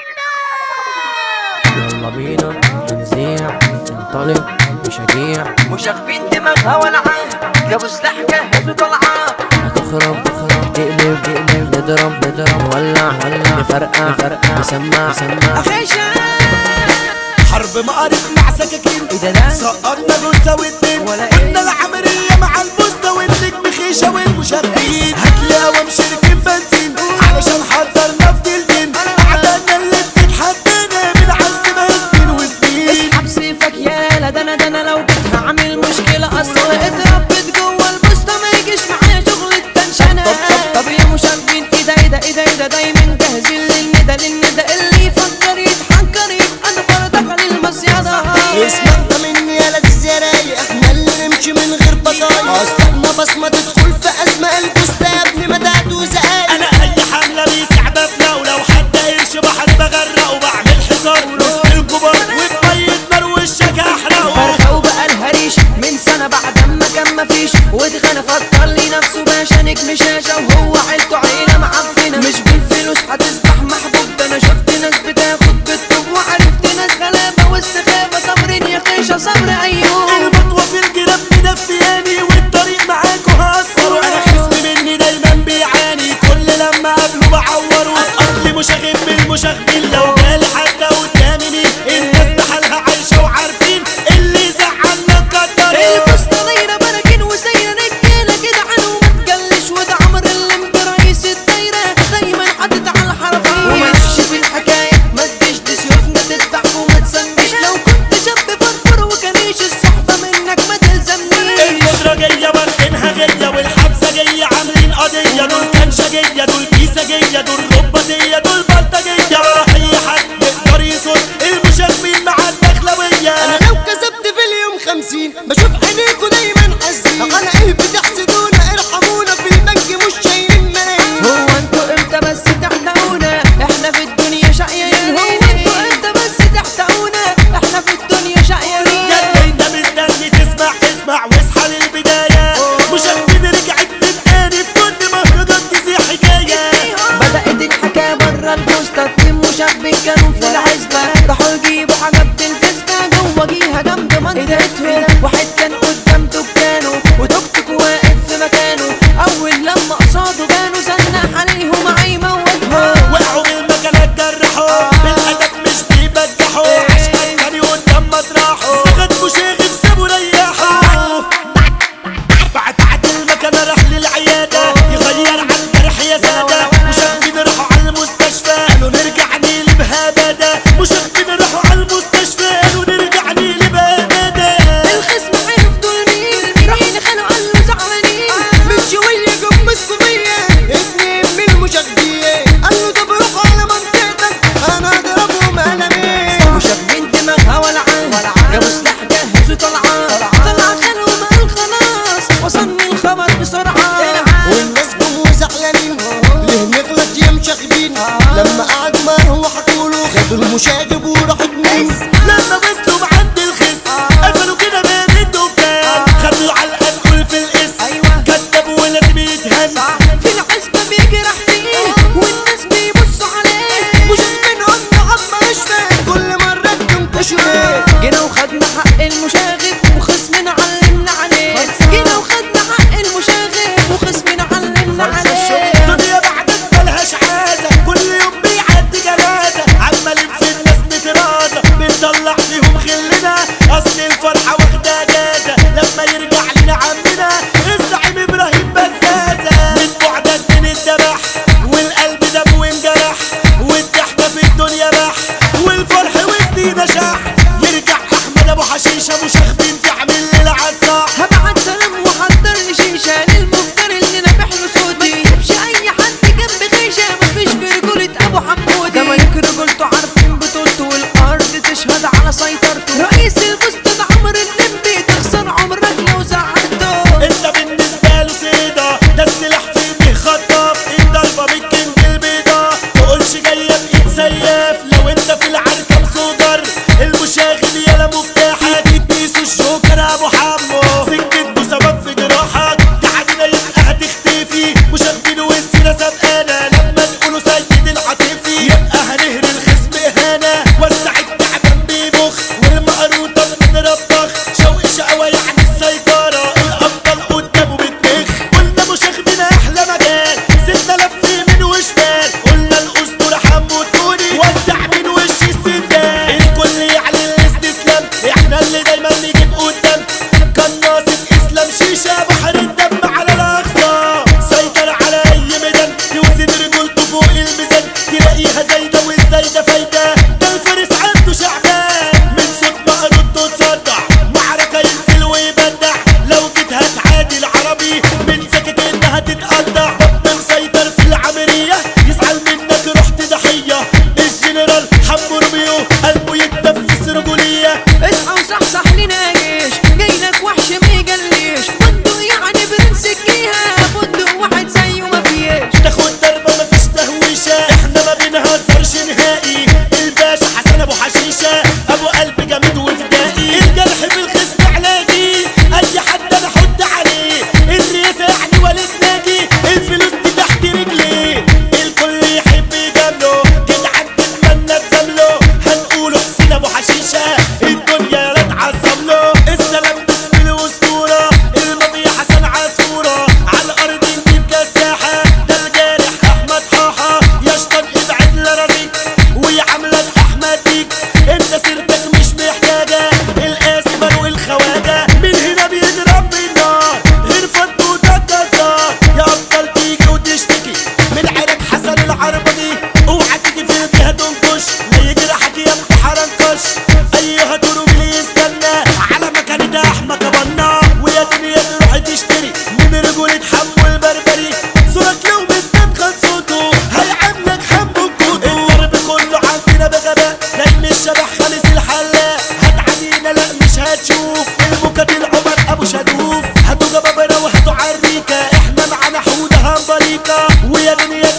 يلا بينا نذيع ننطلق مشاريع مش اخبين دماغها ولا عام جابوا سلاح جاهز وطلعان هتخرب تقلب نضرب ولع نفرقع نسمع اخيشة حرب مقارب مع سكاكين ايه ده سقطنا جثة واتنين قلنا العملية مع البوسطة والنجم خيشة والمشاركين هتلاقوا مشاركين بنزين علشان حضرنا في دلدين أعدادنا اللي بتتحدنا بالعز سنين وسنين. اسحب سيفك يالا ده انا لو جيت هعمل مشكلة اصلا اتربت جوه البوسطة ما يجيش معايا شغل التنشنة. طب يا مشاغبين ايه ده دايما جاهزين للندى اللي يفكر يتحنكر يبقى انا فرضك على المصيادة. اسمع ده مني يا لذيذ يا رايق احنا اللي نمشي من غير بطايق اصلنا بصمة تدخل في ازمة البوسطة يا ابني ما تعدوا زقايق. انا اي حملة بيسع بفلة ولو حد قرش بحر بغرق وبعمل حصار وسط الكبار وبمية نار وشك احرقه. فرخة وبقى الهريش من سنة بعد ما كان مفيش واتغنى فكر لي نفسه باشا نجم شاشة وهو عيلته عيلة معفنة مش بالفلوس هتسبح محبوب. ده انا شفت ناس بتاخد بالطوب وعرفت ناس غلابة واستخابة صابرين يا خيشة صبر ايوب. المطوة في الجراب مدفياني والطريق معاكوا هقصر انا خصم مني دايما بيعاني كل لما قابله بعوره اصلي مشاغب بالمشاغبين لو جالي حتى قدامي الناس بحالها عايشة وعارفين اللي زعلنا قدر. البوسطة دايرة براكين وسايرة رجالة كده عنه ما تجلش وده عمر اللي برئيس الدايرة دايما حاطط على الحرفين وماشي في الحكاية ما تجيش سيوفنا تذبح وما تسميش لو كنت شاب فرفور وكانيش الصحبة منك ما تلزمنيش. القدرة جاية واخدينها جاية والحبسة جاية عاملين قضية دول كنشجية دول كيسجية دول رباطية دول بلطجية ولا أي حد يقدر يصد المشاغبين مع الدخلوية. أنا لو كسبت في اليوم 50 بشوف عينيكوا دايما حزين أنا إيه بتحسدونا ارحمونا في البنك مش شايلين ملايين. هو انتوا امتى بس تحتقونا احنا في الدنيا شقيانين. هو انتوا امتى بس تحتقونا احنا في الدنيا شقيانين. يلا انت مستني اسمع واصحى للبداية مشاغبين رجعت من تاني في كل مهرجان تزيح حكاية. بدأت الحكاية برا البوسطة اتنين مشاغبين كانوا في العزبة راحوا يجيبوا حاجة بتلفزنا جوه جيها جنب منطقتهم. واحد كان قدام دكانه وتوك توك واقف في مكانه أول لما قصاده كانوا زنق عليهم هيموتهم. وقعوا بالمكانات جرحوا بالأدب مش بيبجحوا عشان تاني قدام مطرحه سكت مشاغب سابوا ريحوا. بعد المكانة راح للعيادة يغير عن جرح يا سادة مشاغبين راحوا على المستشفى قالوا نرجع نقلب هبادة مشاغبين راحوا على المستشفى قالوا نرجع نقلب هبادة. الخصم عرف دول مين رايحين خانوا قالوا زعلانين من شوية جم مسكوا فيا اتنين من المشاغبين قالوا طب روحوا على منطقتك انا اضربهم قلمين. مشاغبين دماغها ولعان جابوا سلاح جاهز وطلعان طلع خانوا وقال خلاص وصلني الخبر بسرعة. والناس جم زعلانين ليه نغلط يا مشاغبين لما قعد معاهم وحكوله خدوا المشاغب وراحوا اتنين لما وصلوا عند الخصم قفلوا كده بين الدكان خدوا على القلب في الاسم كذب ولازم يتهان. في العزبة بيجرح فيه والناس بيبصوا عليه مشاغبين قطع عم اشفى كل مرة بتنكشوا جينا وخدنا حق المشاغب وخصمنا علمنا عليه. جينا وخدنا حق المشاغب وخصمنا علمنا عليه. الدنيا بعدك ملهاش عادة كل يوم بيعدي جنازة عمالين في الناس نترازة بنطلع فيهم خلنا اصل الفرحة واخدة اجازة لما يرجع لنا عمنا الزعيم ابراهيم بزازة. من بعدك بنتذبح والقلب دم وانجرح والضحكة في الدنيا بح والفرح وسطينا شح يرجع احمد ابو حشيشة مشاغبين تعمل ليلة عالصاح. هبعت سلام وحضر لي شيشة للمفتر اللي نبح له صوتي ما تجيبش اي حد جنب خيشة مفيش في رجولة ابو حمودي. ده ملك رجولته عارفين بطولته والارض تشهد على سيطرته رئيس البوسطة ده عمر الليمبي تخسر عمرك لو زعلته. انت بالنسبة له سيدة ده السلاح في ايديه خطاف الضربة بالكنج البيضة تقولش جاية بإيد سياف لو انت في العركة مسودر المشاغب يالا مفتاحك اديسه الجوكر ابو حمو سكته سبب في جراحك تعدينا يبقى هتختفي مشاغبين والسيرة سابقانا لما نقولوا سيد العاطفي يبقى هنهري الخصم الجنرال حمو روميو قلبه يتنفس رجولية. اصحى وصحصح لنا جيش جايلك وحش ميجليش بندق يعني برنس الجيهة بندق واحد زيه مفيش تاخد ضربة مفيش تهويشة احنا ما بنهزرش نهائي الباشا حسن ابو حشيشة ابو قلب جامد وفدائي الجرح بالخصم علاجي اي حد انا احط عليه الرئاسة يعني ولد ناجي الفلوس دي تحت رجليه الكل يحب يجامله جدعان تتمنى تزامله هنقوله حسين ابو حشيشة الدنيا لا تعظم له السلام باسم الاسطورة الماضي حسن عصفورة على الارض نجيب كساحة ده الجارح احمد حاحة يا شطان ابعد لرزيك ويا عملة احمد ديك انت سيرتك مش محتاجة الاسمر والخواجة من هنا بيضرب بالنار غير فضو ده الجزار يا ابطال تيجي وتشتكي من عينك حسن العربجي اوعى تيجي في الجهة تنكش لا يجرحك يا ابو حرنكش ايها دور اللي يستنى على مكان ده احمد بنا ويا دنيا تروح تشتري من رجولة حمو البربري صورك لو مستدخل صوته هيعملك حمو الجود الضرب كله عندنا بغباء نايم الشبح خالص الحلاق هتعدينا لا مش هتشوف المقاتل عمر ابو شدوف هاتوا جبابرة وهاتوا عريكة احنا معانا حودة همبريكة ويا دنيا